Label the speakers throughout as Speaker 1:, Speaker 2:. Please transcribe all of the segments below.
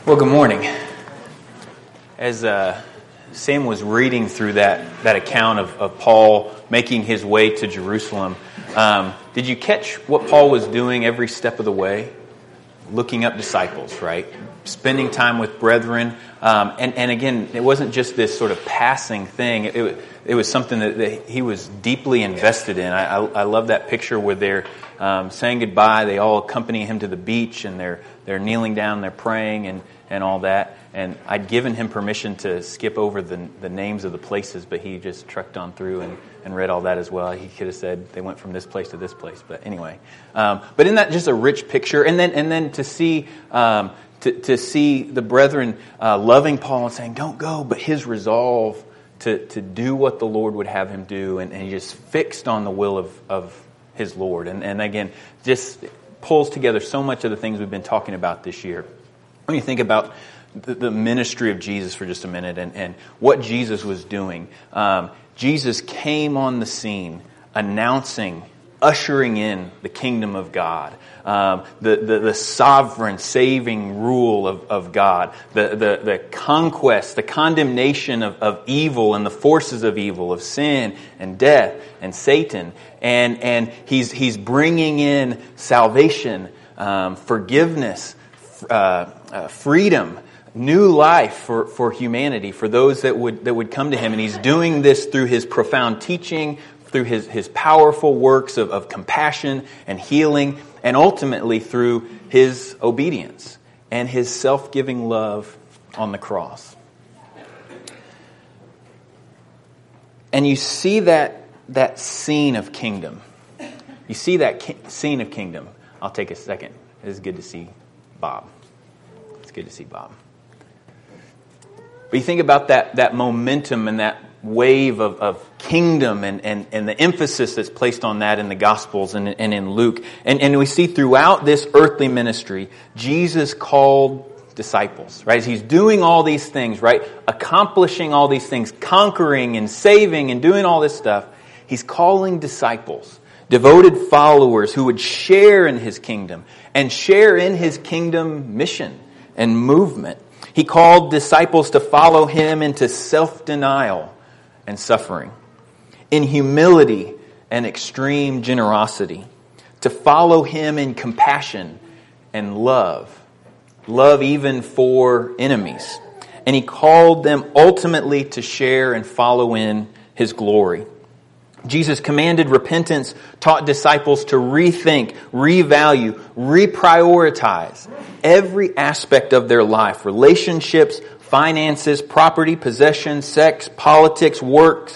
Speaker 1: Well, good morning. As Sam was reading through that account of Paul making his way to Jerusalem, did you catch what Paul was doing every step of the way? Looking up disciples, right? Spending time with brethren. And again, it wasn't just this sort of passing thing. It was something that he was deeply invested in. I love that picture where they're saying goodbye. They all accompany him to the beach, and they're kneeling down, they're praying and all that. And I'd given him permission to skip over the names of the places, but he just trucked on through and read all that as well. He could have said they went from this place to this place, but anyway. But isn't that just a rich picture? And then to see to see the brethren loving Paul and saying, "Don't go," but his resolve to do what the Lord would have him do, and he just fixed on the will of his Lord. And again, just pulls together so much of the things we've been talking about this year. When you think about the ministry of Jesus for just a minute and what Jesus was doing, Jesus came on the scene announcing, ushering in the kingdom of God, the sovereign, saving rule of God, the conquest, the condemnation of evil and the forces of evil, of sin and death and Satan. And he's bringing in salvation, forgiveness, freedom, new life for humanity, for those that would come to him. And he's doing this through his profound teaching, through his powerful works of compassion and healing, and ultimately through his obedience and his self-giving love on the cross. And you see that scene of kingdom. You see that scene of kingdom. I'll take a second. It is good to see Bob. It's good to see Bob. But you think about that momentum and that wave of kingdom and the emphasis that's placed on that in the Gospels and in Luke. And we see throughout this earthly ministry, Jesus called disciples, right? As he's doing all these things, right? Accomplishing all these things, conquering and saving and doing all this stuff, he's calling disciples, devoted followers who would share in his kingdom and share in his kingdom mission and movement. He called disciples to follow him into self-denial and suffering, in humility and extreme generosity, to follow him in compassion and love even for enemies. And he called them ultimately to share and follow in his glory. Jesus commanded repentance, taught disciples to rethink, revalue, reprioritize every aspect of their life, relationships, finances, property, possessions, sex, politics, work,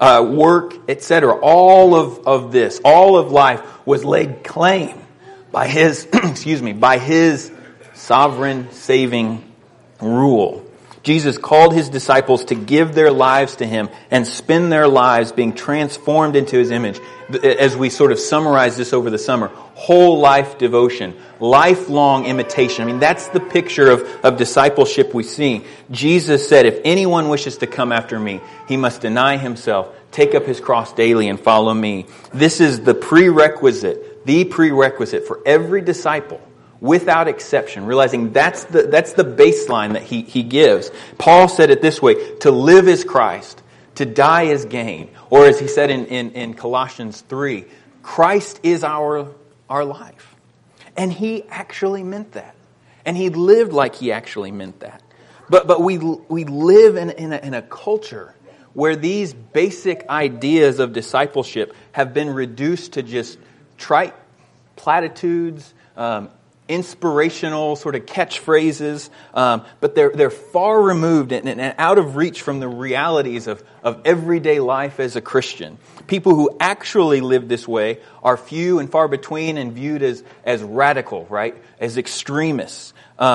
Speaker 1: etc. All of this, all of life was laid claim by his, by his sovereign saving rule. Jesus called his disciples to give their lives to him and spend their lives being transformed into his image. As we sort of summarize this over the summer, whole life devotion, lifelong imitation. I mean, that's the picture of discipleship we see. Jesus said, if anyone wishes to come after me, he must deny himself, take up his cross daily and follow me. This is the prerequisite for every disciple, without exception, realizing that's the baseline that he gives. Paul said it this way: to live is Christ, to die is gain. Or as he said in Colossians 3, Christ is our life. And he actually meant that. And he lived like he actually meant that. But we live in a culture where these basic ideas of discipleship have been reduced to just trite platitudes, inspirational sort of catchphrases, but they're far removed and out of reach from the realities of everyday life as a Christian. People who actually live this way are few and far between and viewed as radical, right? As extremists.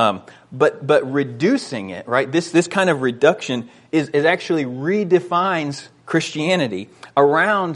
Speaker 1: But reducing it, right? This kind of reduction is actually redefines Christianity around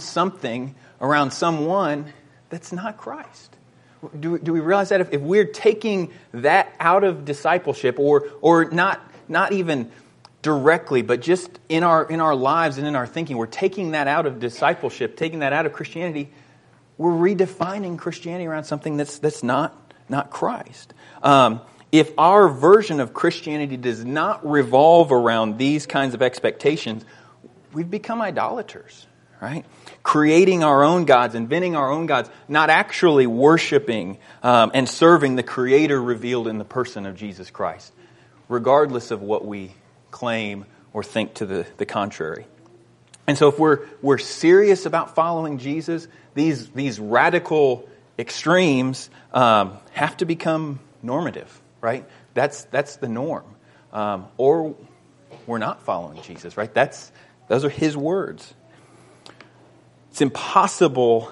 Speaker 1: someone that's not Christ. Do we realize that if we're taking that out of discipleship, or not even directly, but just in our lives and in our thinking, we're taking that out of discipleship, taking that out of Christianity, we're redefining Christianity around something that's not Christ. if our version of Christianity does not revolve around these kinds of expectations, we've become idolaters, right? Creating our own gods, inventing our own gods, not actually worshiping and serving the Creator revealed in the person of Jesus Christ, regardless of what we claim or think to the contrary. And so if we're serious about following Jesus, these radical extremes have to become normative, right? That's the norm. Or we're not following Jesus, right? Those are His words. It's impossible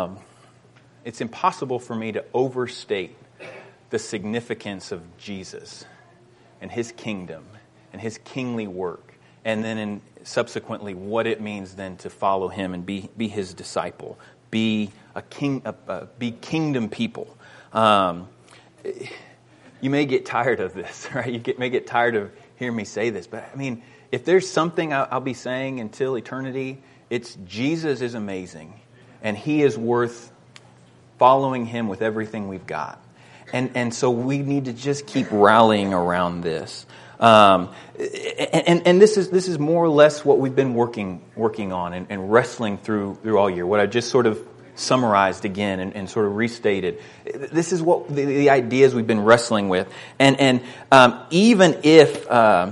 Speaker 1: for me to overstate the significance of Jesus and His kingdom and His kingly work, and then subsequently what it means then to follow Him and be His disciple, be kingdom people. You may get tired of this, right? You may get tired of hearing me say this, but I mean, if there's something I'll be saying until eternity, it's Jesus is amazing, and He is worth following Him with everything we've got. And so we need to just keep rallying around this. And this is more or less what we've been working on and wrestling through all year. What I just sort of summarized again and sort of restated. This is what the ideas we've been wrestling with. And even if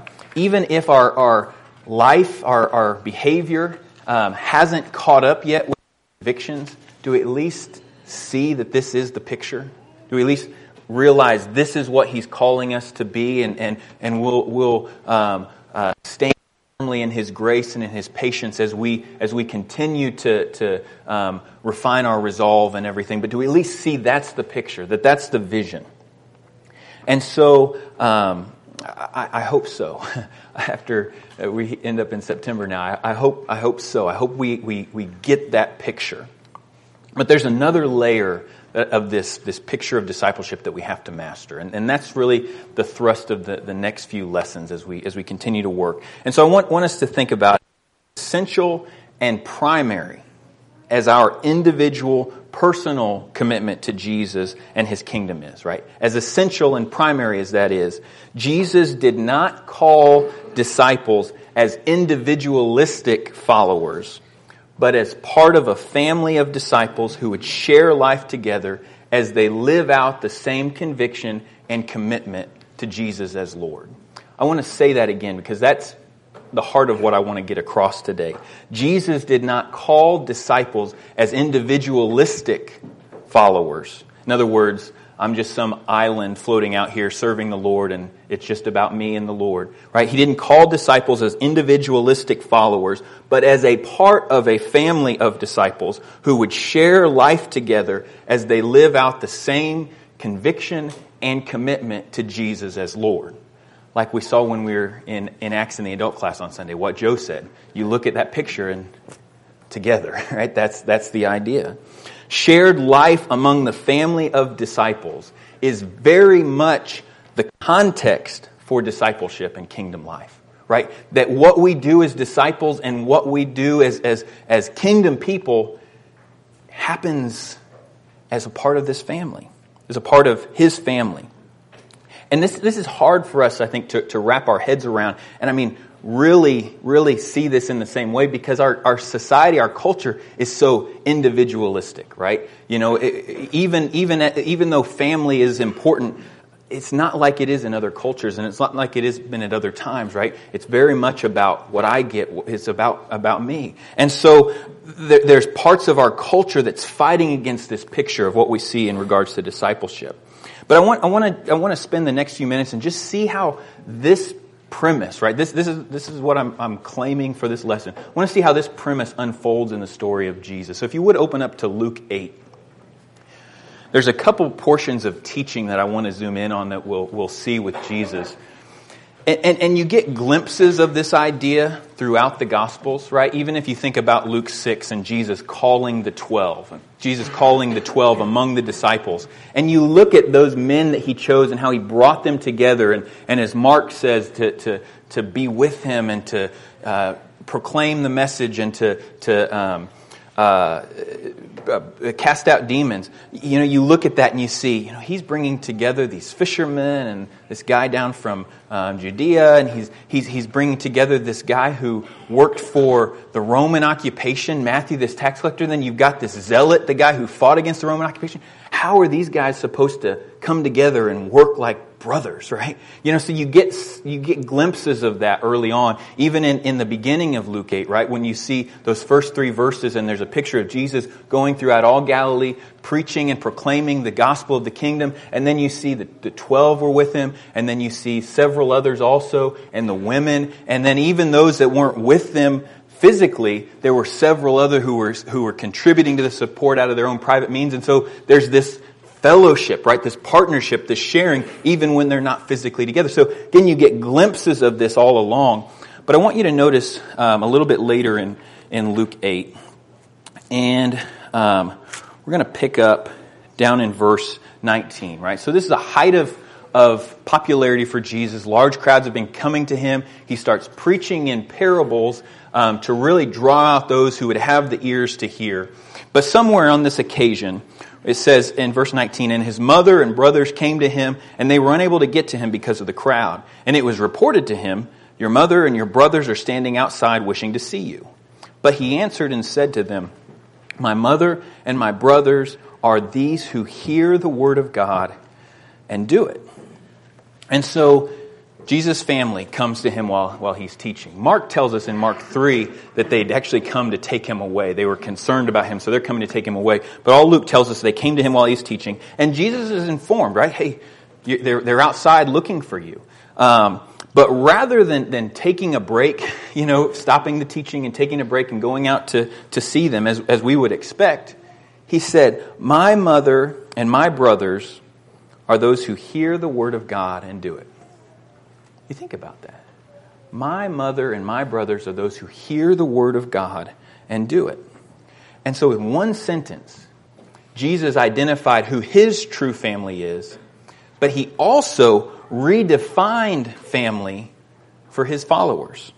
Speaker 1: our life, our behavior hasn't caught up yet with convictions, do we at least see that this is the picture? Do we at least realize this is what He's calling us to be, and we'll stand firmly in His grace and in His patience as we continue to refine our resolve and everything. But do we at least see that's the picture, that's the vision? And so I hope so. After we end up in September now, I hope so. I hope we get that picture. But there's another layer of this picture of discipleship that we have to master. And that's really the thrust of the next few lessons as we continue to work. And so I want us to think about essential and primary as our individual, personal commitment to Jesus and His kingdom is, right? As essential and primary as that is, Jesus did not call disciples as individualistic followers, but as part of a family of disciples who would share life together as they live out the same conviction and commitment to Jesus as Lord. I want to say that again because that's the heart of what I want to get across today. Jesus did not call disciples as individualistic followers. In other words, I'm just some island floating out here serving the Lord, and it's just about me and the Lord, right? He didn't call disciples as individualistic followers, but as a part of a family of disciples who would share life together as they live out the same conviction and commitment to Jesus as Lord. Like we saw when we were in Acts in the adult class on Sunday, what Joe said. You look at that picture and together, right? That's the idea. Shared life among the family of disciples is very much the context for discipleship and kingdom life, right? That what we do as disciples and what we do as kingdom people happens as a part of this family, as a part of His family. And this is hard for us, I think, to wrap our heads around. And I mean, really see this in the same way because our society, our culture is so individualistic, right? You know, even though family is important, it's not like it is in other cultures, and it's not like it has been at other times, right? It's very much about what I get. It's about me. And so there's parts of our culture that's fighting against this picture of what we see in regards to discipleship. But I want to spend the next few minutes and just see how this premise, right? This is what I'm claiming for this lesson. I want to see how this premise unfolds in the story of Jesus. So if you would open up to Luke 8. There's a couple portions of teaching that I want to zoom in on that we'll see with Jesus. And you get glimpses of this idea throughout the Gospels, right? Even if you think about Luke 6 and Jesus calling the 12. Jesus calling the 12 among the disciples. And you look at those men that He chose and how He brought them together. And as Mark says, to be with Him and to proclaim the message and to cast out demons. You know, you look at that and you see, He's bringing together these fishermen and this guy down from Judea, and he's bringing together this guy who worked for the Roman occupation, Matthew, this tax collector. Then you've got this zealot, the guy who fought against the Roman occupation. How are these guys supposed to come together and work like brothers, right? So you get glimpses of that early on, even in the beginning of Luke 8, right? When you see those first 3 verses and there's a picture of Jesus going throughout all Galilee, preaching and proclaiming the gospel of the kingdom, and then you see the 12 were with him, and then you see several others also, and the women, and then even those that weren't with them physically, there were several other who were contributing to the support out of their own private means, and so there's this fellowship, right? This partnership, this sharing, even when they're not physically together. So again, you get glimpses of this all along. But I want you to notice a little bit later in Luke 8, and we're going to pick up down in verse 19, right? So this is a height of popularity for Jesus. Large crowds have been coming to him. He starts preaching in parables to really draw out those who would have the ears to hear. But somewhere on this occasion, it says in verse 19, and his mother and brothers came to him, and they were unable to get to him because of the crowd. And it was reported to him, your mother and your brothers are standing outside wishing to see you. But he answered and said to them, my mother and my brothers are these who hear the word of God and do it. And so Jesus' family comes to him while he's teaching. Mark tells us in Mark 3 that they'd actually come to take him away. They were concerned about him, so they're coming to take him away. But all Luke tells us they came to him while he's teaching. And Jesus is informed, right? Hey, they're outside looking for you. But rather than taking a break, stopping the teaching and taking a break and going out to see them as we would expect, he said, my mother and my brothers are those who hear the word of God and do it. You think about that. My mother and my brothers are those who hear the word of God and do it. And so in one sentence, Jesus identified who his true family is, but he also redefined family for his followers.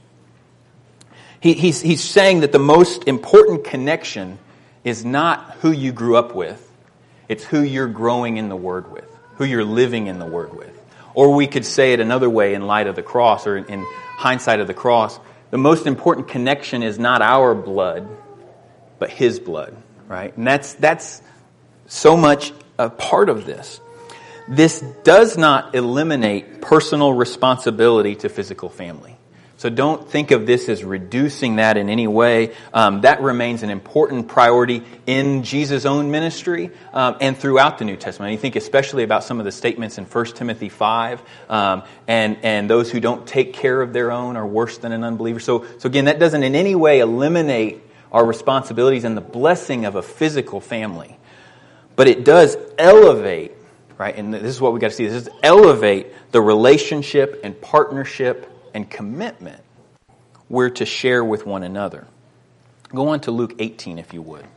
Speaker 1: He's saying that the most important connection is not who you grew up with. It's who you're growing in the Word with, who you're living in the Word with. Or we could say it another way in light of the cross, or in hindsight of the cross. The most important connection is not our blood, but his blood, right? And that's so much a part of this. This does not eliminate personal responsibility to physical family. So don't think of this as reducing that in any way. That remains an important priority in Jesus' own ministry and throughout the New Testament. You think especially about some of the statements in 1 Timothy 5, and those who don't take care of their own are worse than an unbeliever. So again, that doesn't in any way eliminate our responsibilities and the blessing of a physical family. But it does elevate, right? And this is what we got to see. This is elevate the relationship and partnership and commitment we're to share with one another. Go on to Luke 18, if you would.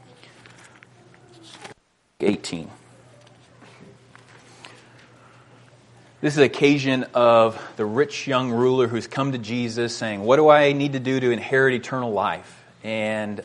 Speaker 1: 18. This is the occasion of the rich young ruler who's come to Jesus saying, what do I need to do to inherit eternal life? And,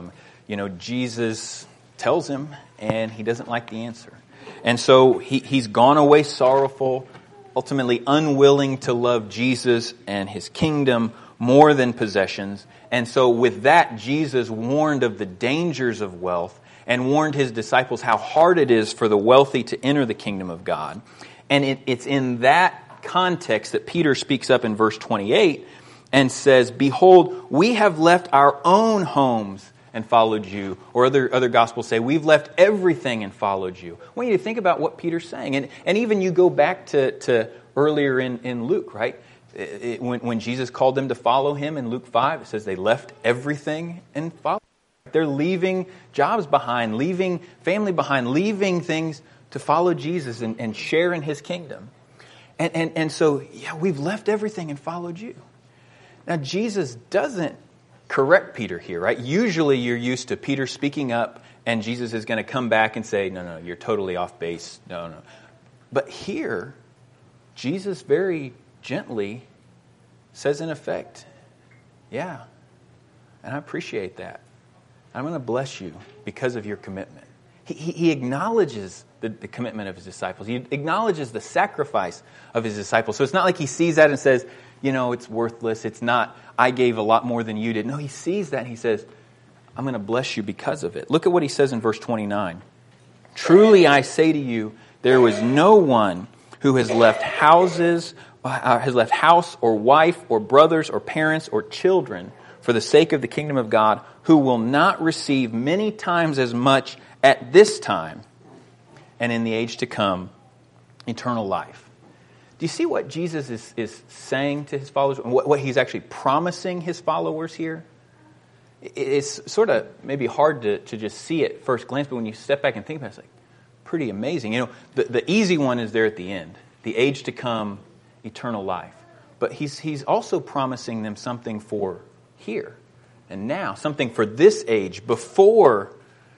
Speaker 1: Jesus tells him, and he doesn't like the answer. And so he's gone away sorrowful, ultimately unwilling to love Jesus and his kingdom more than possessions. And so with that, Jesus warned of the dangers of wealth and warned his disciples how hard it is for the wealthy to enter the kingdom of God. And it's in that context that Peter speaks up in verse 28 and says, behold, we have left our own homes and followed you. Or other gospels say, we've left everything and followed you. I want you to think about what Peter's saying. And even you go back to earlier in Luke, right? When Jesus called them to follow him in Luke 5, it says they left everything and followed. They're leaving jobs behind, leaving family behind, leaving things to follow Jesus and share in his kingdom. And so, we've left everything and followed you. Now, Jesus doesn't correct Peter here, right? Usually you're used to Peter speaking up and Jesus is going to come back and say, no, you're totally off base. No. But here, Jesus very gently says in effect, yeah, and I appreciate that. I'm going to bless you because of your commitment. He acknowledges the commitment of his disciples. He acknowledges the sacrifice of his disciples. So it's not like he sees that and says, it's worthless. It's not, I gave a lot more than you did. No, he sees that and he says, I'm going to bless you because of it. Look at what he says in verse 29. Truly I say to you, there was no one who has left house or wife or brothers or parents or children for the sake of the kingdom of God who will not receive many times as much at this time and in the age to come eternal life. Do you see what Jesus is saying to his followers? What he's actually promising his followers here? It's sort of maybe hard to just see at first glance, but when you step back and think about it, it's like pretty amazing. The easy one is there at the end, the age to come, eternal life. But he's also promising them something for here and now, something for this age, before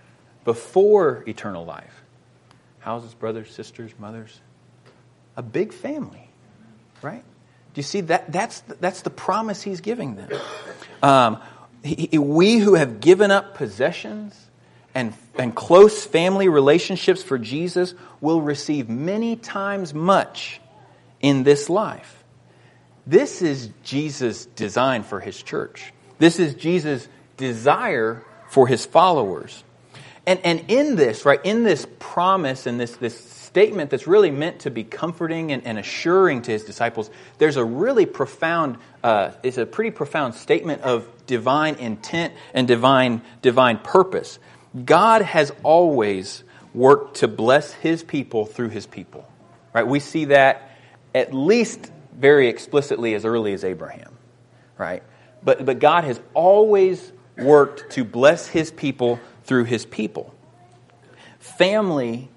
Speaker 1: eternal life. Houses, brothers, sisters, mothers, a big family, right? Do you see that? That's the promise he's giving them. We who have given up possessions and close family relationships for Jesus will receive many times much in this life. This is Jesus' design for his church. This is Jesus' desire for his followers. And in this, right, in this promise and this statement that's really meant to be comforting and assuring to his disciples, there's a really profound, it's a pretty profound statement of divine intent and divine purpose. God has always worked to bless his people through his people. Right? We see that at least very explicitly as early as Abraham. Right? But God has always worked to bless his people through his people. Family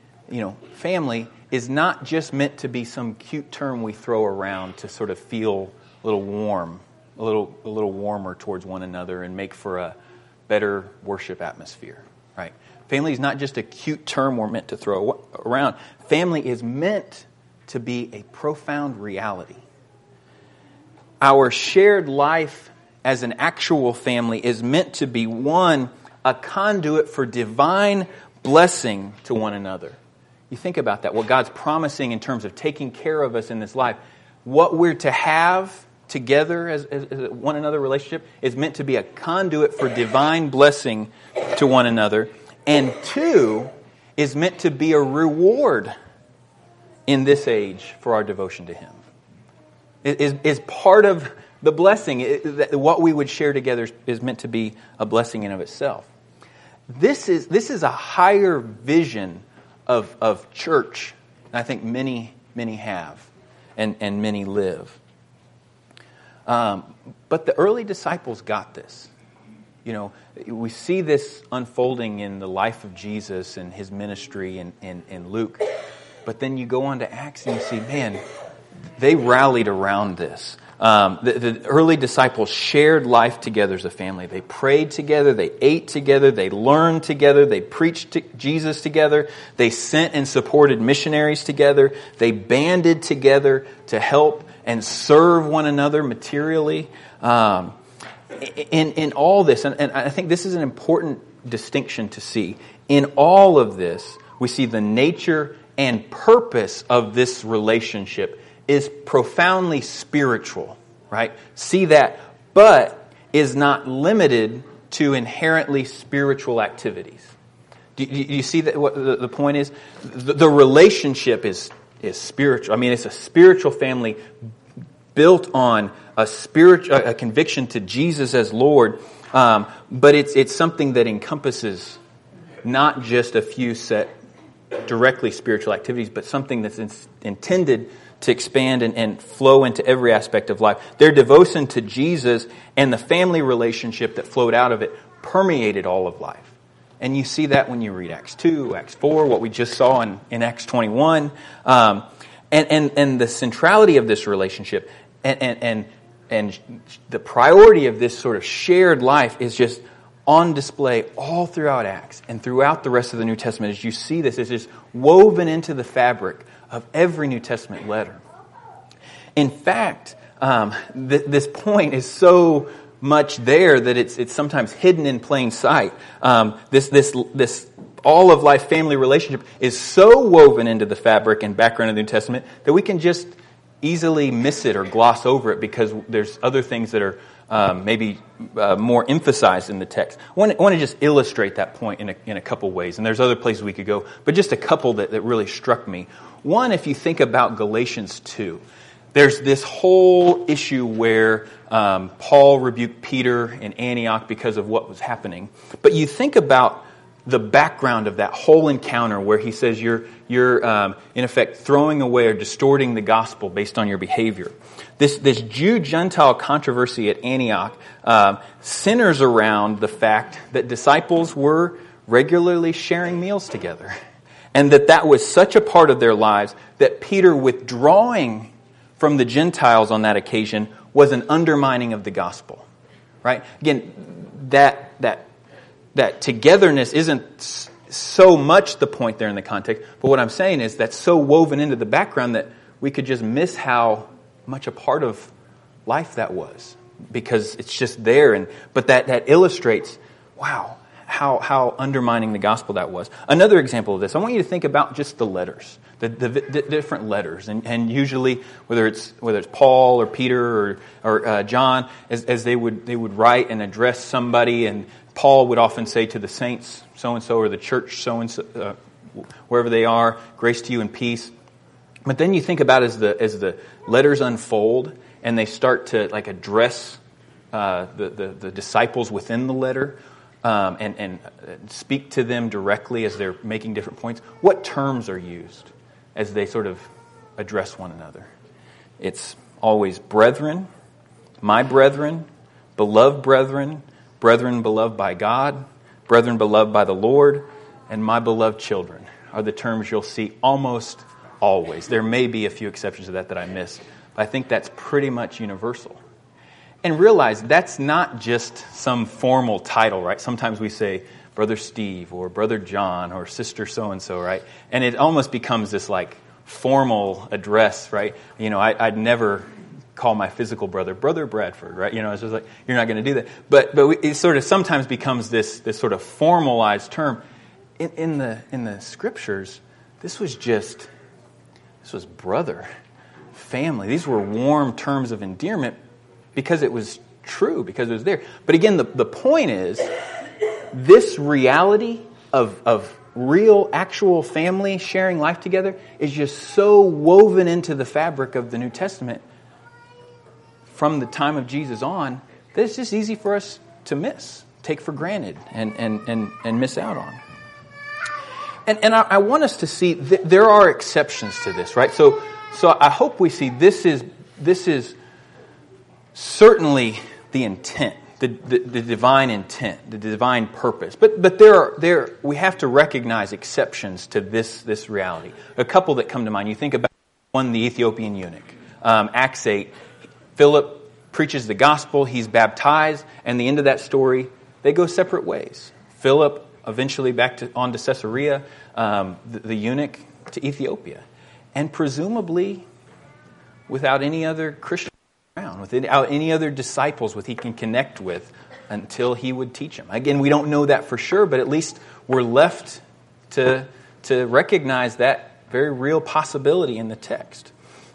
Speaker 1: is not just meant to be some cute term we throw around to sort of feel a little warm, a little warmer towards one another and make for a better worship atmosphere, right? Family is not just a cute term we're meant to throw around. Family is meant to be a profound reality. Our shared life as an actual family is meant to be a conduit for divine blessing to one another. You think about that, what God's promising in terms of taking care of us in this life. What we're to have together as one another relationship is meant to be a conduit for divine blessing to one another. And two, is meant to be a reward in this age for our devotion to him. It is part of the blessing. What we would share together is meant to be a blessing in of itself. This is a higher vision of church than I think many have and many live. But the early disciples got this. We see this unfolding in the life of Jesus and his ministry in Luke. But then you go on to Acts and you see, man, they rallied around this. The early disciples shared life together as a family. They prayed together, they ate together, they learned together, they preached Jesus together, they sent and supported missionaries together, they banded together to help and serve one another materially. In all this, and I think this is an important distinction to see, in all of this, we see the nature and purpose of this relationship is profoundly spiritual, right? See that, but is not limited to inherently spiritual activities. Do you see that? What the point is? The relationship is spiritual. I mean, it's a spiritual family built on a conviction to Jesus as Lord, but it's something that encompasses not just a few set directly spiritual activities, but something that's intended to expand and flow into every aspect of life. Their devotion to Jesus and the family relationship that flowed out of it permeated all of life. And you see that when you read Acts 2, Acts 4, what we just saw in Acts 21. And the centrality of this relationship and the priority of this sort of shared life is just on display all throughout Acts and throughout the rest of the New Testament. As you see this, it's just woven into the fabric of every New Testament letter. In fact, this point is so much there that it's sometimes hidden in plain sight. This all of life family relationship is so woven into the fabric and background of the New Testament that we can just easily miss it or gloss over it because there's other things that are maybe more emphasized in the text. I want to just illustrate that point in a couple ways, and there's other places we could go, but just a couple that really struck me. One, if you think about Galatians 2, there's this whole issue where Paul rebuked Peter in Antioch because of what was happening. But you think about the background of that whole encounter where he says you're in effect throwing away or distorting the gospel based on your behavior. This Jew-Gentile controversy at Antioch centers around the fact that disciples were regularly sharing meals together. And that was such a part of their lives that Peter withdrawing from the Gentiles on that occasion was an undermining of the gospel. Right? Again, that togetherness isn't so much the point there in the context, but what I'm saying is that's so woven into the background that we could just miss how much a part of life that was because it's just there. But that illustrates, wow, how undermining the gospel that was. Another example of this, I want you to think about just the letters, the different letters, and usually whether it's Paul or Peter or John, as they would write and address somebody, and Paul would often say to the saints so and so or the church so and so, wherever they are, grace to you and peace. But then you think about as the letters unfold and they start to like address the disciples within the letter. And speak to them directly as they're making different points. What terms are used as they sort of address one another? It's always brethren, my brethren, beloved brethren, brethren beloved by God, brethren beloved by the Lord, and my beloved children are the terms you'll see almost always. There may be a few exceptions to that I missed, but I think that's pretty much universal. And realize that's not just some formal title, right? Sometimes we say Brother Steve or Brother John or Sister so-and-so, right? And it almost becomes this like formal address, right? You know, I'd never call my physical brother Brother Bradford, right? You know, it's just like, you're not going to do that. But it sort of sometimes becomes this sort of formalized term. In the scriptures, this was brother, family. These were warm terms of endearment, because it was true, because it was there. But again, the point is, this reality of real, actual family sharing life together is just so woven into the fabric of the New Testament from the time of Jesus on, that it's just easy for us to miss, take for granted, and miss out on. And I want us to see that there are exceptions to this, right? So I hope we see this is certainly the intent, the divine intent, the divine purpose. But there we have to recognize exceptions to this reality. A couple that come to mind. You think about one, the Ethiopian eunuch. Acts 8, Philip preaches the gospel, he's baptized, and the end of that story, they go separate ways. Philip eventually on to Caesarea, the eunuch to Ethiopia. And presumably without any other Christian around, without any other disciples he can connect with until he would teach him. Again, we don't know that for sure, but at least we're left to recognize that very real possibility in the text.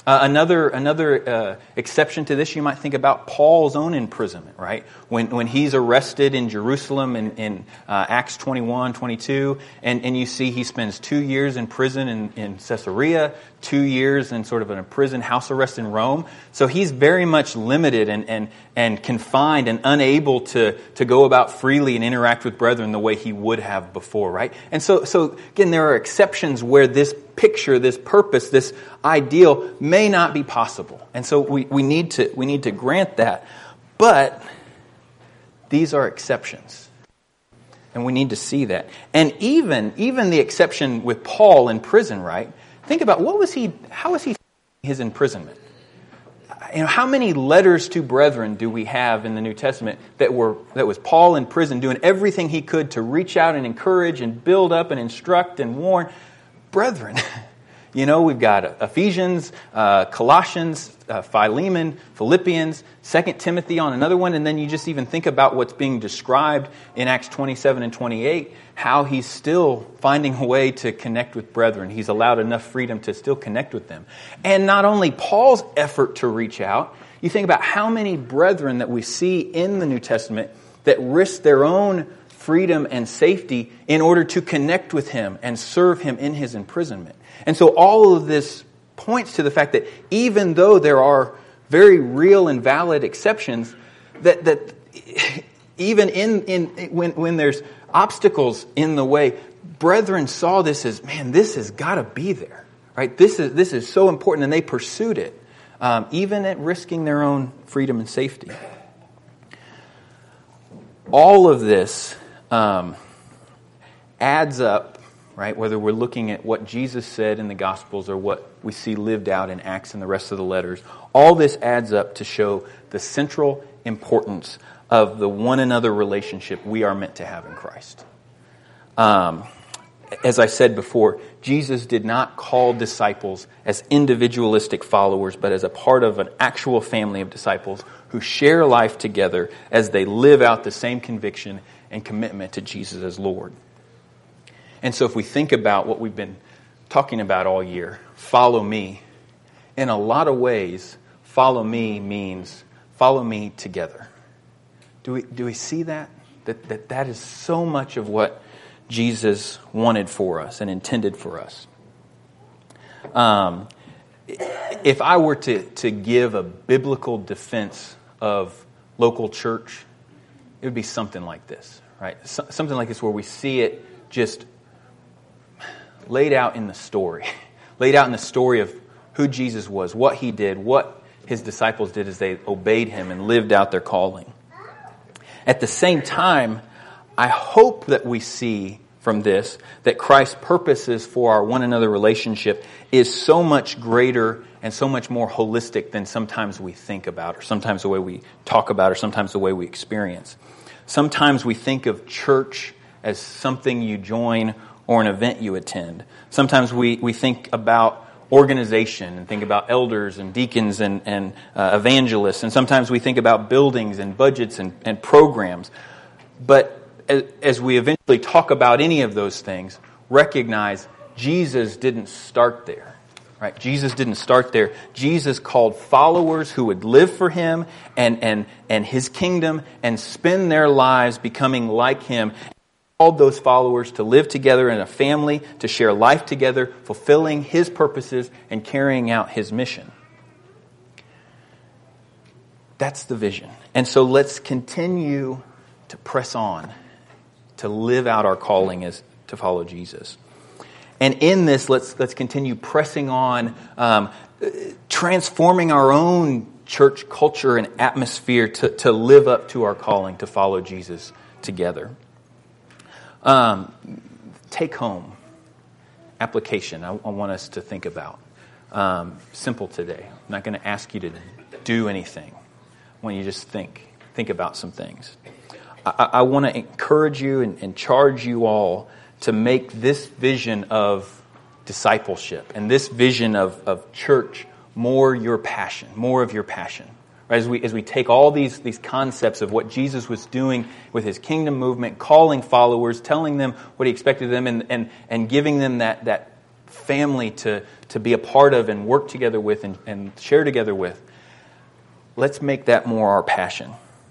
Speaker 1: Another exception to this, you might think about Paul's own imprisonment, right? When he's arrested in Jerusalem in Acts 21, 22, and you see he spends 2 years in prison in Caesarea, 2 years in sort of a prison house arrest in Rome. So he's very much limited and confined and unable to go about freely and interact with brethren the way he would have before, right? And so again, there are exceptions where this picture, this purpose, this ideal may not be possible. And so we need to grant that. But these are exceptions. And we need to see that. And even the exception with Paul in prison, right? Think about how was he his imprisonment? You know, how many letters to brethren do we have in the New Testament that was Paul in prison doing everything he could to reach out and encourage and build up and instruct and warn brethren? We've got Ephesians, Colossians, Philemon, Philippians, 2 Timothy on another one, and then you just even think about what's being described in Acts 27 and 28, how he's still finding a way to connect with brethren. He's allowed enough freedom to still connect with them. And not only Paul's effort to reach out, you think about how many brethren that we see in the New Testament that risk their own freedom and safety in order to connect with him and serve him in his imprisonment. And so all of this points to the fact that even though there are very real and valid exceptions, that even when there's obstacles in the way, brethren saw this as, man, this has got to be there, right? This is so important, and they pursued it, even at risking their own freedom and safety. All of this adds up, right? Whether we're looking at what Jesus said in the Gospels or what we see lived out in Acts and the rest of the letters, all this adds up to show the central importance of the one another relationship we are meant to have in Christ. As I said before, Jesus did not call disciples as individualistic followers, but as a part of an actual family of disciples who share life together as they live out the same conviction and commitment to Jesus as Lord. And so if we think about what we've been talking about all year, follow me, in a lot of ways, follow me means follow me together. Do we see that? That is so much of what Jesus wanted for us and intended for us. If I were to give a biblical defense of local church, it would be something like this, right? Something like this where we see it just laid out in the story. Laid out in the story of who Jesus was, what he did, what his disciples did as they obeyed him and lived out their calling. At the same time, I hope that we see from this that Christ's purposes for our one another relationship is so much greater and so much more holistic than sometimes we think about, or sometimes the way we talk about, or sometimes the way we experience. Sometimes we think of church as something you join or an event you attend. Sometimes we think about organization and think about elders and deacons and evangelists. And sometimes we think about buildings and budgets and programs. But as we eventually talk about any of those things, recognize Jesus didn't start there. Right? Jesus didn't start there. Jesus called followers who would live for him and his kingdom and spend their lives becoming like him. Called those followers to live together in a family, to share life together, fulfilling his purposes and carrying out his mission. That's the vision. And so let's continue to press on, to live out our calling as to follow Jesus. And in this, let's continue pressing on, transforming our own church culture and atmosphere to live up to our calling to follow Jesus together. Take home application I want us to think about. Simple today. I'm not going to ask you to do anything. I want you to just think about some things. I want to encourage you and charge you all to make this vision of discipleship and this vision of church more of your passion. Right? As we take all these concepts of what Jesus was doing with his kingdom movement, calling followers, telling them what he expected of them, and giving them that family to be a part of and work together with and share together with, let's make that more our passion.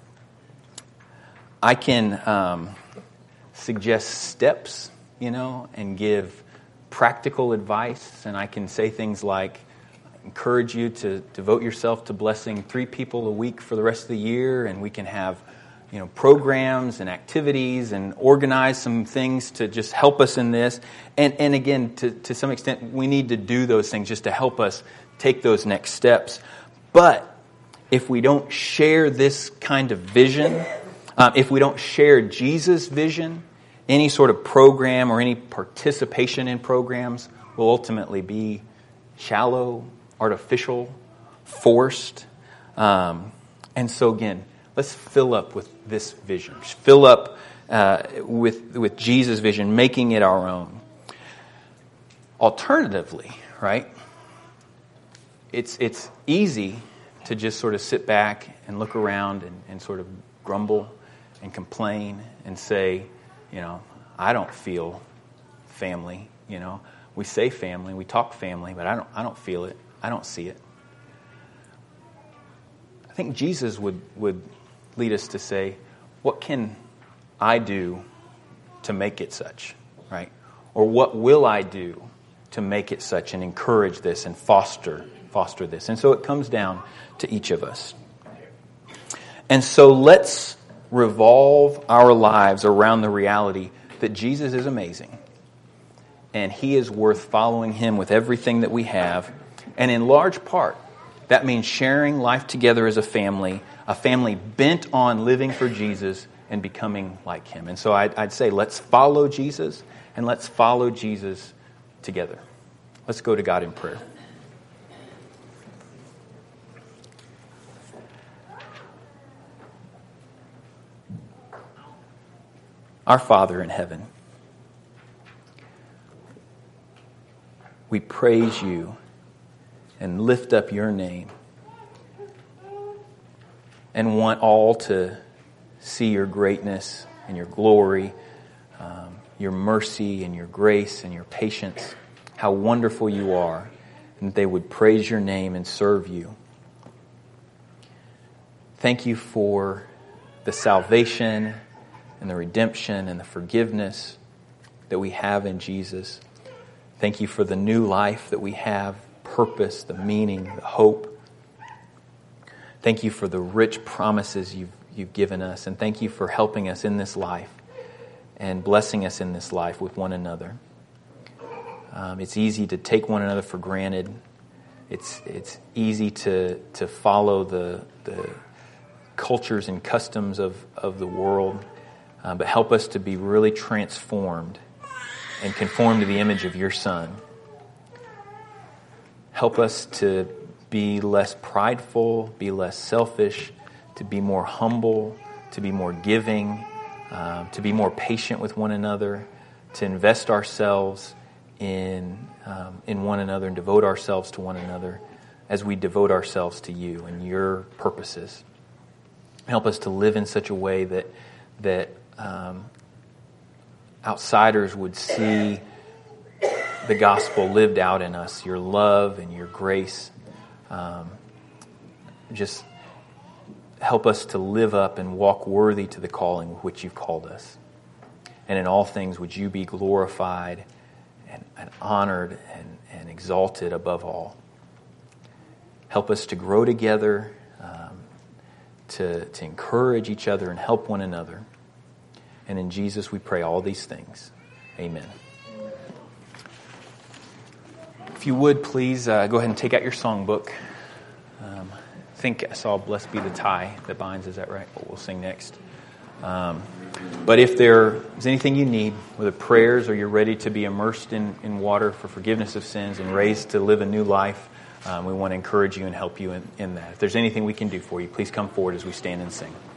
Speaker 1: I can suggest steps, and give practical advice, and I can say things like, encourage you to devote yourself to blessing 3 people a week for the rest of the year, and we can have programs and activities and organize some things to just help us in this. And again, to some extent, we need to do those things just to help us take those next steps. But if we don't share this kind of vision, if we don't share Jesus' vision, any sort of program or any participation in programs will ultimately be shallow, artificial, forced. And so again, let's fill up with this vision. Fill up with Jesus' vision, making it our own. Alternatively, right? It's easy to just sort of sit back and look around and sort of grumble and complain and say, I don't feel family. We say family, we talk family, but I don't feel it. I don't see it. I think Jesus would lead us to say, what can I do to make it such, right? Or what will I do to make it such and encourage this and foster this? And so it comes down to each of us. And so let's revolve our lives around the reality that Jesus is amazing and He is worth following Him with everything that we have. And in large part, that means sharing life together as a family bent on living for Jesus and becoming like Him. And so I'd say let's follow Jesus, and let's follow Jesus together. Let's go to God in prayer. Our Father in heaven, we praise You and lift up Your name and want all to see Your greatness and Your glory, Your mercy and Your grace and Your patience, how wonderful You are, and that they would praise Your name and serve You. Thank You for the salvation and the redemption and the forgiveness that we have in Jesus. Thank You for the new life that we have, purpose, the meaning, the hope. Thank You for the rich promises You've given us, and thank You for helping us in this life and blessing us in this life with one another. It's easy to take one another for granted. It's easy to follow the cultures and customs of the world, but help us to be really transformed and conform to the image of Your Son. Help us to be less prideful, be less selfish, to be more humble, to be more giving, to be more patient with one another, to invest ourselves in one another and devote ourselves to one another as we devote ourselves to You and Your purposes. Help us to live in such a way that outsiders would see the gospel lived out in us, Your love and Your grace. Just help us to live up and walk worthy to the calling with which You've called us. And in all things would You be glorified and honored and exalted above all. Help us to grow together, to encourage each other and help one another. And in Jesus we pray all these things. Amen. If you would, please go ahead and take out your songbook. I think I saw Blessed Be the Tie that binds. Is that right? What we'll sing next. But if there is anything you need, whether prayers or you're ready to be immersed in water for forgiveness of sins and raised to live a new life, we want to encourage you and help you in that. If there's anything we can do for you, please come forward as we stand and sing.